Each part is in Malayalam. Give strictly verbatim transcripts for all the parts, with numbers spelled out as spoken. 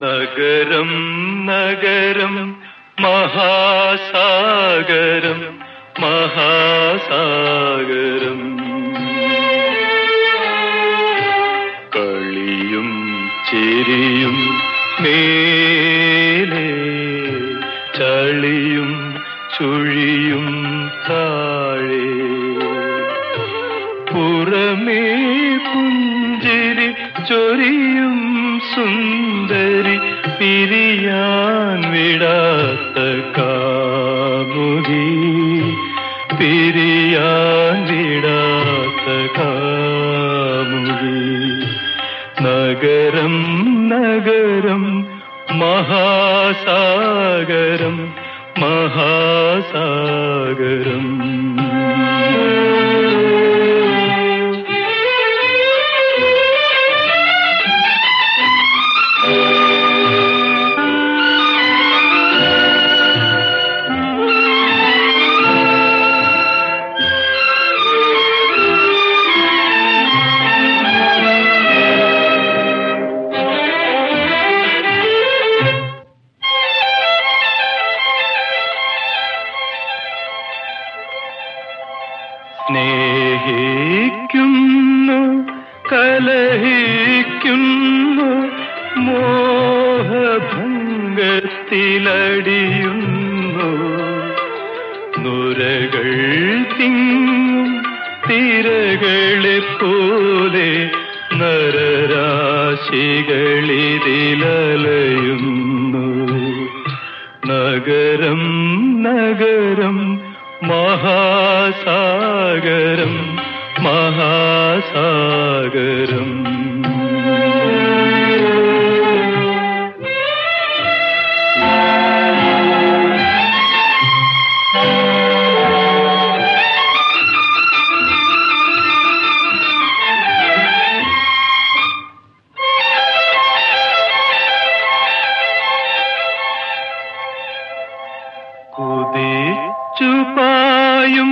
നഗരം നഗരം മഹാസാഗരം മഹാസാഗരം കളിയും ചിരിയും മേലെ ചളിയും ചുഴിയും താഴെ പുറമേ പുഞ്ചിരി ചൊരിയും സുന്ദരി പിരിയാൻ വിടാത്ത കാമുകി പിരിയാൻ വിടാത്ത കാമുകി നഗരം നഗരം മഹാസാഗരം മഹാസാഗരം സ്നേഹിക്കുന്നു കലഹിക്കുന്നു മോഹഭംഗത്തിലടിയുന്നു നുരകൾ തിങ്ങും തിരകളെ പോലെ നരരാശികളിതിലലയുന്നു നഗരം നഗരം മഹാസാഗരം മഹാസാഗരം കുതിച്ചുപായും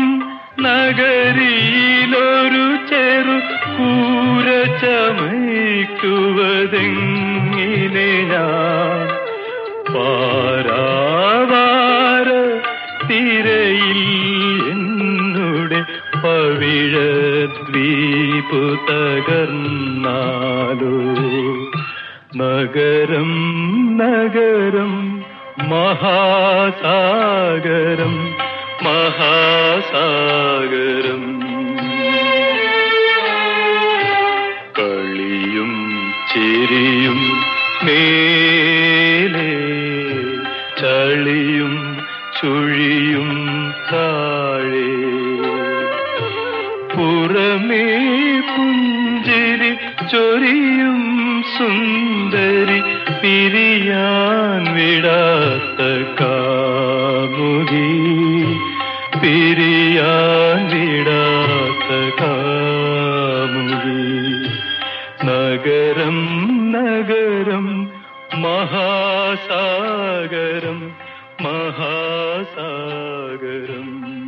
നഗരിയിലൊരു ചെറു കൂര ചമയ്ക്കുവതെങ്ങിനെ ഞാൻ പാരാവാര തിരയിൽ എന്നുടെ പവിഴദ്വീപു തകർന്നാലോ നഗരം നഗരം മഹാസാഗരം മഹാസാഗരം കളിയും ചിരിയും മേലെ ചളിയും ചുഴിയും താഴെ പുറമേ പുഞ്ചിരി ചൊരിയും സുന്ദരി പിരിയാൻ വിടാത്ത കാമുകി പിരിയാൻ വിടാത്ത കാമുകി നഗരം നഗരം മഹാസാഗരം മഹാസാഗരം